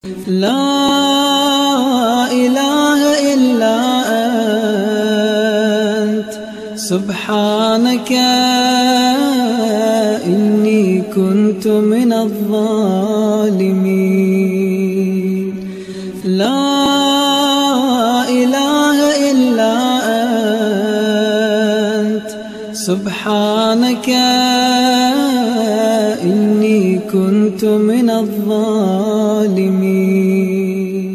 لا إله إلا أنت سبحانك إني كنت من الظالمين. لا إله إلا أنت سبحانك إني كنت من الظالمين.